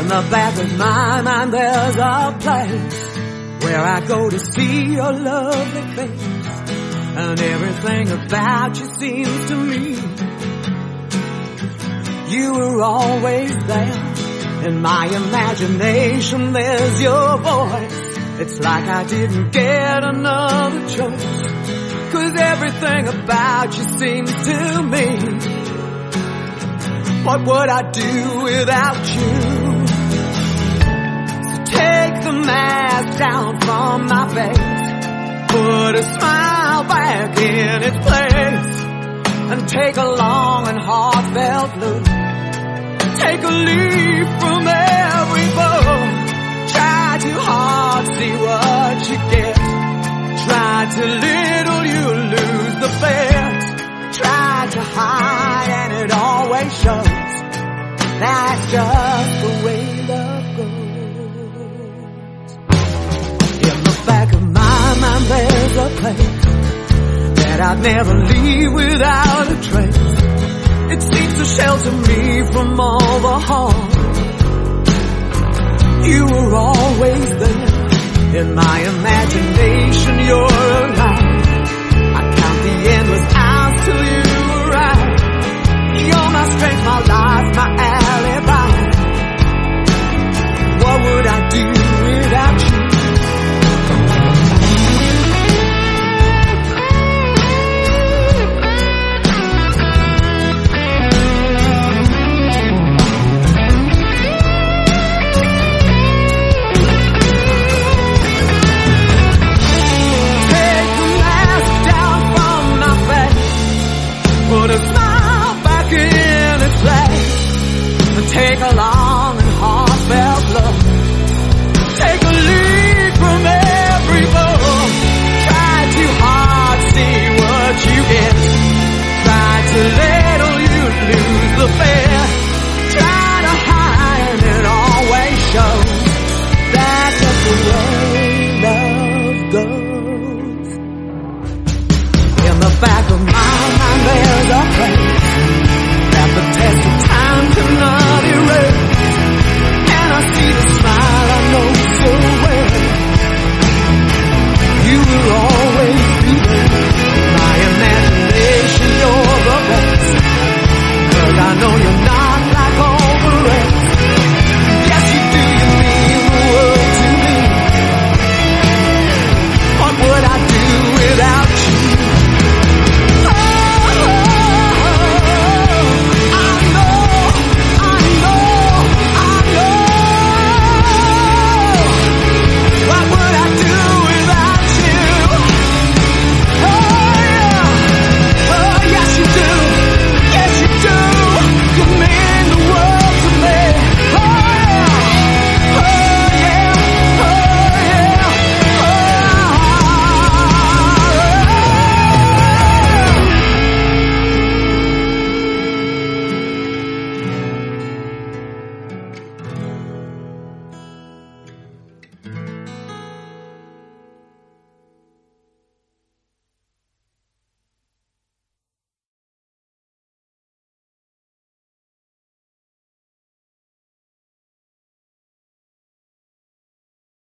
In the back of my mind there's a place where I go to see your lovely face, and everything about you seems to me you were always there. In my imagination there's your voice. It's like I didn't get another choice, 'cause everything about you seems to me. What would I do without you? So take the mask down from my face, put a smile back in its place, and take a long and heartfelt look. Take a leaf from every book. Try too hard, see what you get. Try too little, you lose the bet. Try too high and it always shows. That's just the way love goes. In the back of my mind there's a place that I'd never leave without a trace. It seems to shelter me from all the harm. You were always there. In my imagination you're alive. I count the endless hours till you arrive. You're my strength, my life, my alibi. What would I do without you? Put a smile back in its place, and take a long and heartfelt look. Take a leaf from every book. Try too hard, see what you get. Try too little, you lose the bet. Try to hide, it always shows. That's just the way love goes. In the back of my mind there's a place that the test of time cannot erase, and I see the